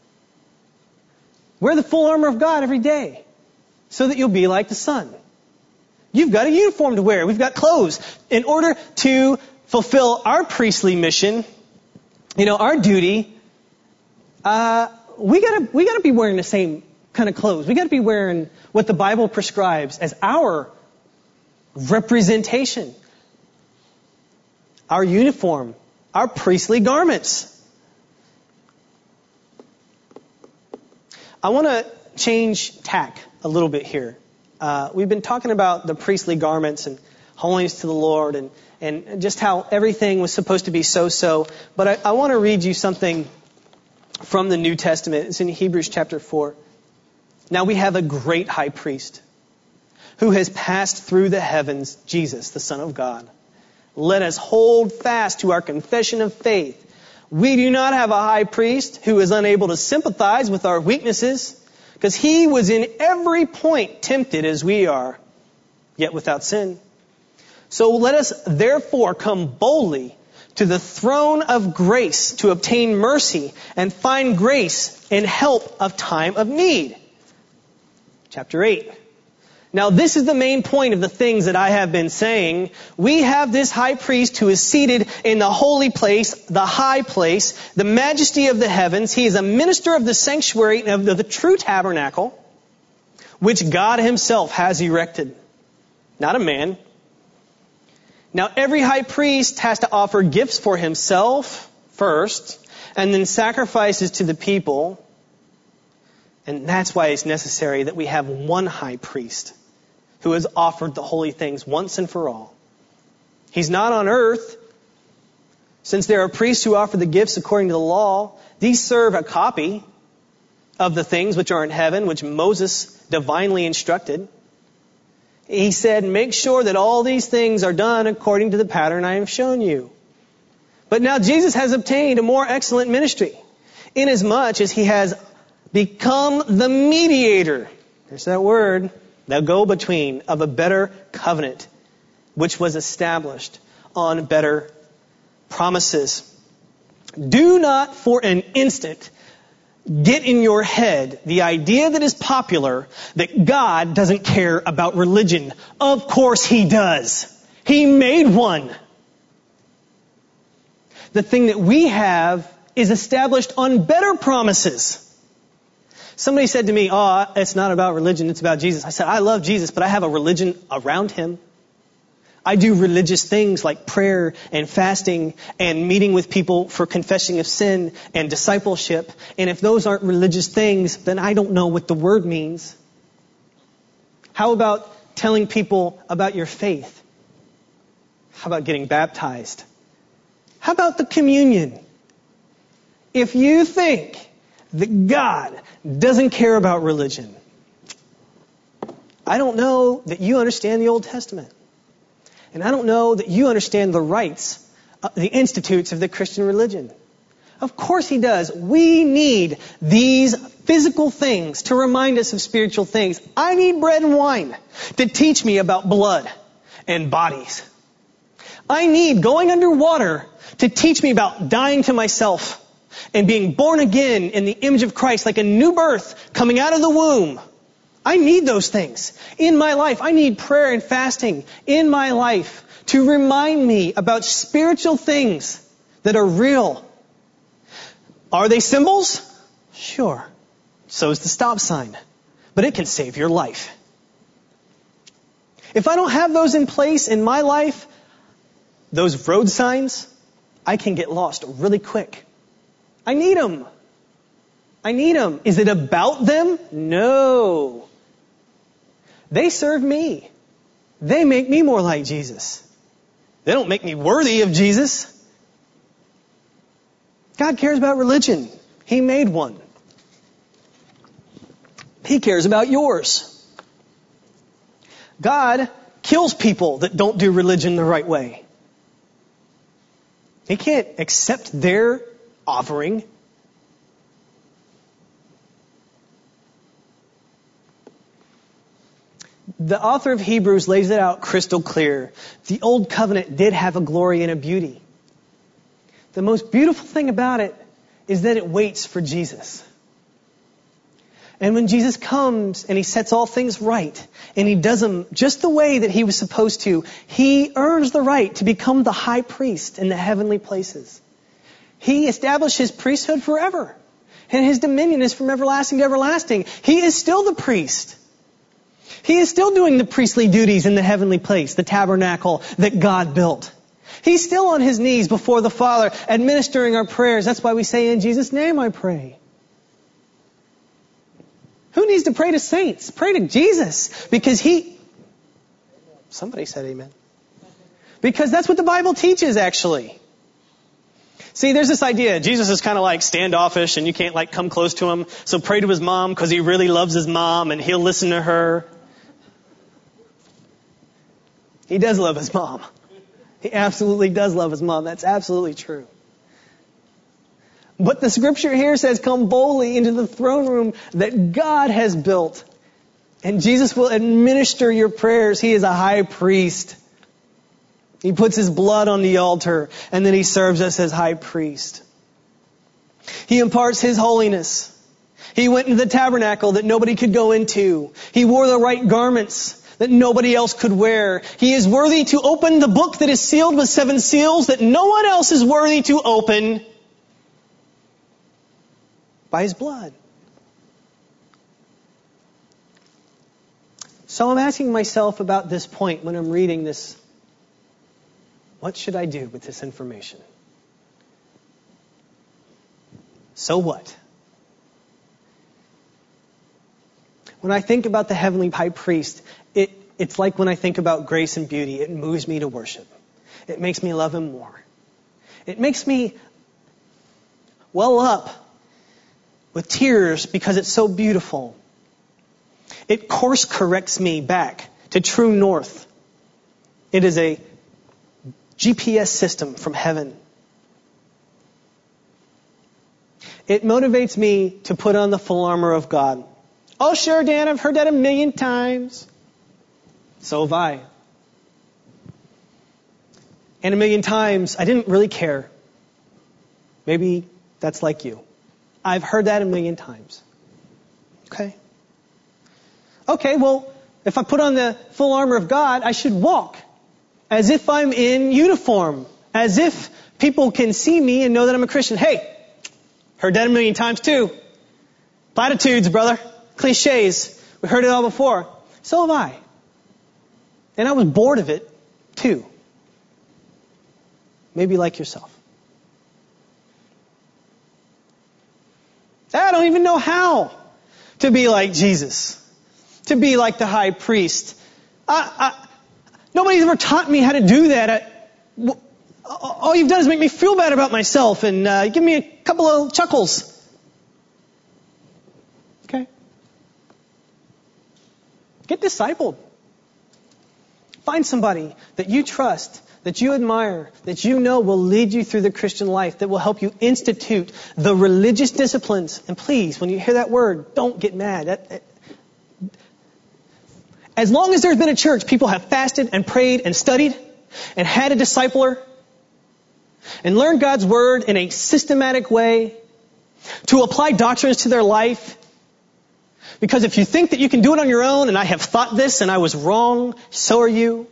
Wear the full armor of God every day so that you'll be like the Son. You've got a uniform to wear. We've got clothes. In order to fulfill our priestly mission, you know, our duty, uh, we gotta, we gotta be wearing the same kind of clothes. We gotta be wearing what the Bible prescribes as our representation. Our uniform. Our priestly garments. I want to change tack a little bit here. Uh, we've been talking about the priestly garments and holiness to the Lord, and, and just how everything was supposed to be so-so. But I, I want to read you something from the New Testament. It's in Hebrews chapter four. Now we have a great high priest who has passed through the heavens, Jesus, the Son of God. Let us hold fast to our confession of faith. We do not have a high priest who is unable to sympathize with our weaknesses, because he was in every point tempted as we are, yet without sin. So let us therefore come boldly to the throne of grace to obtain mercy and find grace and help of time of need. Chapter eight. Now this is the main point of the things that I have been saying. We have this high priest who is seated in the holy place, the high place, the majesty of the heavens. He is a minister of the sanctuary of the, the true tabernacle, which God himself has erected, not a man. Now every high priest has to offer gifts for himself first, and then sacrifices to the people. And that's why it's necessary that we have one high priest who has offered the holy things once and for all. He's not on earth. Since there are priests who offer the gifts according to the law, these serve a copy of the things which are in heaven, which Moses divinely instructed. He said, make sure that all these things are done according to the pattern I have shown you. But now Jesus has obtained a more excellent ministry, inasmuch as he has become the mediator. There's that word. The go-between of a better covenant, which was established on better promises. Do not for an instant get in your head the idea that is popular that God doesn't care about religion. Of course he does. He made one. The thing that we have is established on better promises. Somebody said to me, oh, it's not about religion, it's about Jesus. I said, I love Jesus, but I have a religion around him. I do religious things like prayer and fasting and meeting with people for confessing of sin and discipleship. And if those aren't religious things, then I don't know what the word means. How about telling people about your faith? How about getting baptized? How about the communion? If you think that God doesn't care about religion, I don't know that you understand the Old Testament. And I don't know that you understand the rites, uh, the institutes of the Christian religion. Of course he does. We need these physical things to remind us of spiritual things. I need bread and wine to teach me about blood and bodies. I need going underwater to teach me about dying to myself and being born again in the image of Christ, like a new birth coming out of the womb. I need those things in my life. I need prayer and fasting in my life to remind me about spiritual things that are real. Are they symbols? Sure. So is the stop sign. But it can save your life. If I don't have those in place in my life, those road signs, I can get lost really quick. I need them. I need them. Is it about them? No. They serve me. They make me more like Jesus. They don't make me worthy of Jesus. God cares about religion. He made one. He cares about yours. God kills people that don't do religion the right way. He can't accept their offering. The author of Hebrews lays it out crystal clear. The old covenant did have a glory and a beauty. The most beautiful thing about it is that it waits for Jesus. And when Jesus comes and he sets all things right, and he does them just the way that he was supposed to, he earns the right to become the high priest in the heavenly places. He established his priesthood forever. And his dominion is from everlasting to everlasting. He is still the priest. He is still doing the priestly duties in the heavenly place, the tabernacle that God built. He's still on his knees before the Father, administering our prayers. That's why we say, in Jesus' name I pray. Who needs to pray to saints? Pray to Jesus. Because he... Somebody said amen. Because that's what the Bible teaches, actually. See, there's this idea. Jesus is kind of like standoffish and you can't like come close to him. So pray to his mom because he really loves his mom and he'll listen to her. He does love his mom. He absolutely does love his mom. That's absolutely true. But the scripture here says, come boldly into the throne room that God has built. And Jesus will administer your prayers. He is a high priest. He puts his blood on the altar and then he serves us as high priest. He imparts his holiness. He went into the tabernacle that nobody could go into. He wore the right garments that nobody else could wear. He is worthy to open the book that is sealed with seven seals that no one else is worthy to open by his blood. So I'm asking myself about this point when I'm reading this. What should I do with this information? So what? When I think about the heavenly high priest, it, it's like when I think about grace and beauty. It moves me to worship. It makes me love him more. It makes me well up with tears because it's so beautiful. It course corrects me back to true north. It is a G P S system from heaven. It motivates me to put on the full armor of God. Oh, sure, Dan, I've heard that a million times. So have I. And a million times, I didn't really care. Maybe that's like you. I've heard that a million times. Okay. Okay, well, if I put on the full armor of God, I should walk as if I'm in uniform, as if people can see me and know that I'm a Christian. Hey, heard that a million times too. Platitudes, brother. Cliches. We heard it all before. So have I. And I was bored of it too. Maybe like yourself. I don't even know how to be like Jesus. To be like the high priest. I, I, nobody's ever taught me how to do that. I, all you've done is make me feel bad about myself and uh, give me a couple of chuckles. Okay? Get discipled. Find somebody that you trust, that you admire, that you know will lead you through the Christian life, that will help you institute the religious disciplines. And please, when you hear that word, don't get mad. That, that, as long as there's been a church, people have fasted and prayed and studied and had a discipler and learned God's word in a systematic way to apply doctrines to their life. Because if you think that you can do it on your own, and I have thought this and I was wrong, so are you.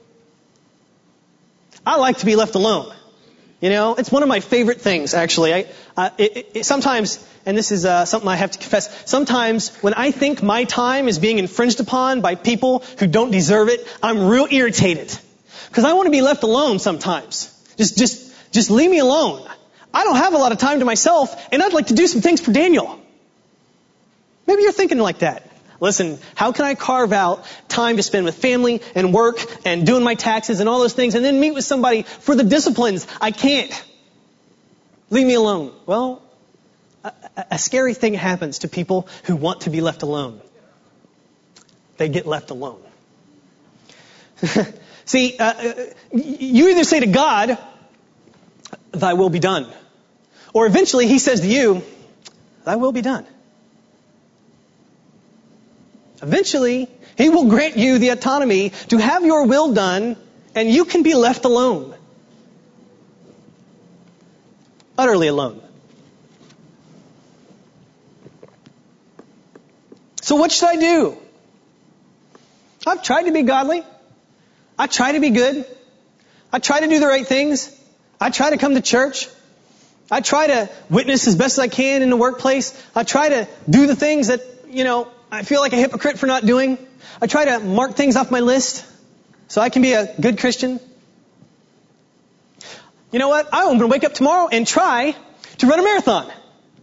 I like to be left alone. You know, it's one of my favorite things, actually. I, uh, it, it, sometimes, and this is uh, something I have to confess, sometimes when I think my time is being infringed upon by people who don't deserve it, I'm real irritated. Because I want to be left alone sometimes. Just, just, just leave me alone. I don't have a lot of time to myself, and I'd like to do some things for Daniel. Maybe you're thinking like that. Listen, how can I carve out time to spend with family and work and doing my taxes and all those things and then meet with somebody for the disciplines? I can't. Leave me alone. Well, a, a scary thing happens to people who want to be left alone. They get left alone. See, uh, you either say to God, thy will be done. Or eventually he says to you, thy will be done. Eventually, he will grant you the autonomy to have your will done, and you can be left alone. Utterly alone. So what should I do? I've tried to be godly. I try to be good. I try to do the right things. I try to come to church. I try to witness as best as I can in the workplace. I try to do the things that, you know, I feel like a hypocrite for not doing. I try to mark things off my list so I can be a good Christian. You know what? I'm going to wake up tomorrow and try to run a marathon.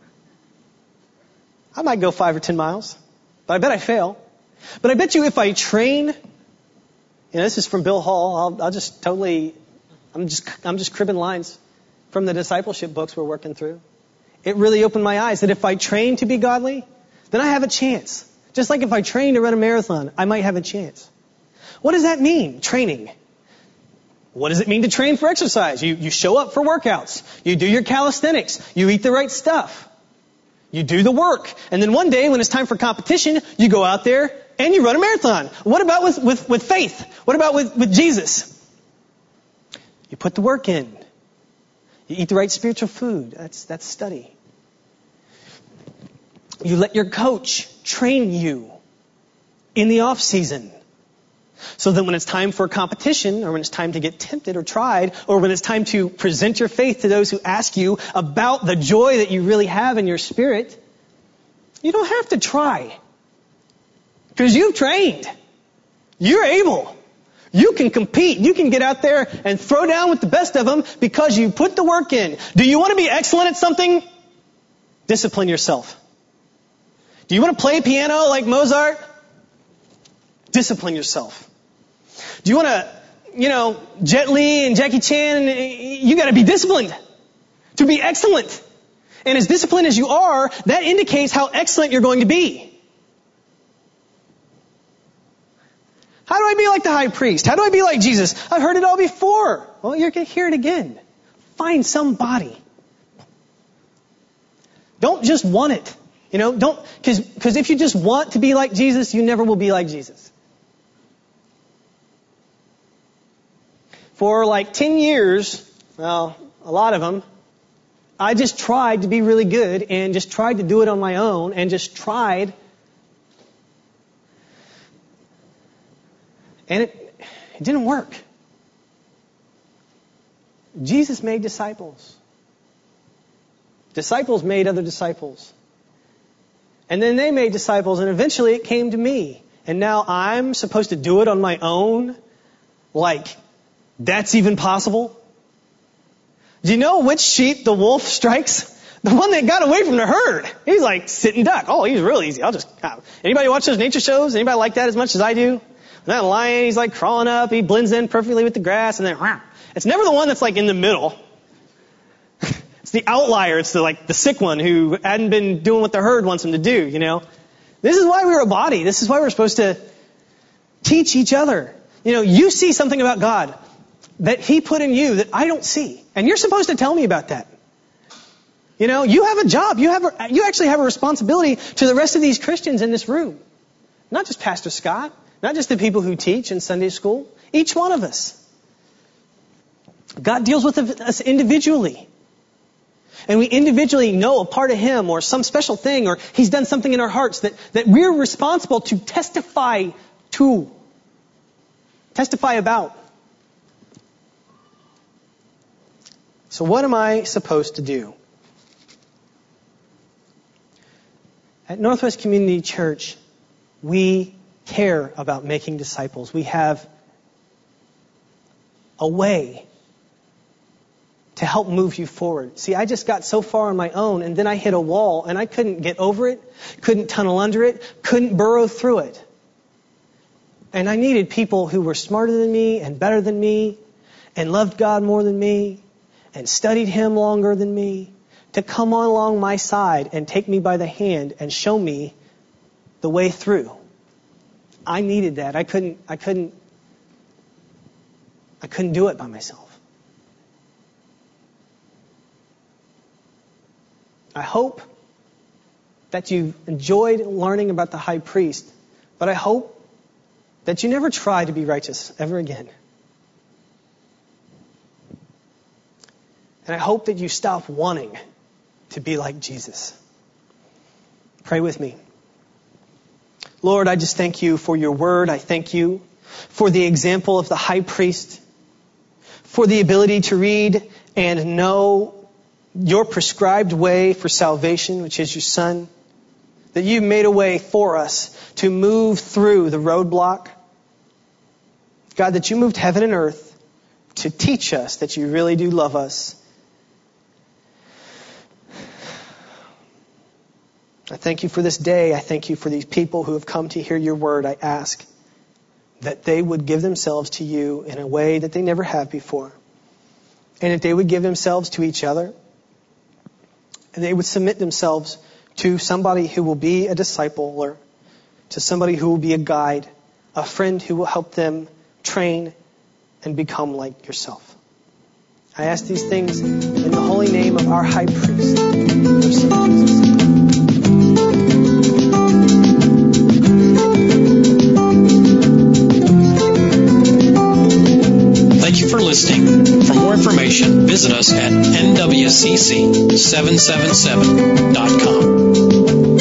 I might go five or ten miles, but I bet I fail. But I bet you if I train, you know, this is from Bill Hall. I'll, I'll just totally I'm just, I'm just cribbing lines from the discipleship books we're working through. It really opened my eyes that if I train to be godly, then I have a chance. Just like if I train to run a marathon, I might have a chance. What does that mean, training? What does it mean to train for exercise? You, you show up for workouts. You do your calisthenics. You eat the right stuff. You do the work. And then one day when it's time for competition, you go out there and you run a marathon. What about with, with, with faith? What about with, with Jesus? You put the work in. You eat the right spiritual food. That's, that's study. You let your coach train you in the off season. So that when it's time for a competition, or when it's time to get tempted or tried, or when it's time to present your faith to those who ask you about the joy that you really have in your spirit, you don't have to try. Because you've trained. You're able. You can compete. You can get out there and throw down with the best of them because you put the work in. Do you want to be excellent at something? Discipline yourself. Do you want to play piano like Mozart? Discipline yourself. Do you want to, you know, Jet Li and Jackie Chan? You got to be disciplined to be excellent. And as disciplined as you are, that indicates how excellent you're going to be. How do I be like the high priest? How do I be like Jesus? I've heard it all before. Well, you're going to hear it again. Find somebody. Don't just want it. You know, don't, because because if you just want to be like Jesus, you never will be like Jesus. For like ten years, well, a lot of them, I just tried to be really good and just tried to do it on my own and just tried. And it, it didn't work. Jesus made disciples. Disciples made other disciples. And then they made disciples, and eventually it came to me. And now I'm supposed to do it on my own? Like, that's even possible? Do you know which sheep the wolf strikes? The one that got away from the herd. He's like sitting duck. Oh, he's real easy. I'll just... Anybody watch those nature shows? Anybody like that as much as I do? That lion, he's like crawling up. He blends in perfectly with the grass, and then... Rah. It's never the one that's like in the middle. It's the outlier. It's the like the sick one who hadn't been doing what the herd wants him to do, you know. This is why we're a body. This is why we're supposed to teach each other. You know, you see something about God that He put in you that I don't see. And you're supposed to tell me about that. You know, you have a job. You have a, you actually have a responsibility to the rest of these Christians in this room. Not just Pastor Scott. Not just the people who teach in Sunday school. Each one of us. God deals with us individually. And we individually know a part of Him or some special thing, or He's done something in our hearts that, that we're responsible to testify to. Testify about. So what am I supposed to do? At Northwest Community Church, we care about making disciples. We have a way to help move you forward. See, I just got so far on my own, and then I hit a wall, and I couldn't get over it, couldn't tunnel under it, couldn't burrow through it. And I needed people who were smarter than me and better than me and loved God more than me and studied Him longer than me to come on along my side and take me by the hand and show me the way through. I needed that. I couldn't, I couldn't, I couldn't do it by myself. I hope that you enjoyed learning about the high priest, but I hope that you never try to be righteous ever again. And I hope that you stop wanting to be like Jesus. Pray with me. Lord, I just thank You for Your word. I thank You for the example of the high priest, for the ability to read and know Your prescribed way for salvation, which is Your Son, that You made a way for us to move through the roadblock. God, that You moved heaven and earth to teach us that You really do love us. I thank You for this day. I thank You for these people who have come to hear Your word. I ask that they would give themselves to You in a way that they never have before. and that they would give themselves to each other, and they would submit themselves to somebody who will be a discipler, to somebody who will be a guide, a friend who will help them train and become like yourself. I ask these things in the holy name of our high priest, your Son, Jesus. Thank you for listening. For more information, visit us at N W C C seven seven seven dot com.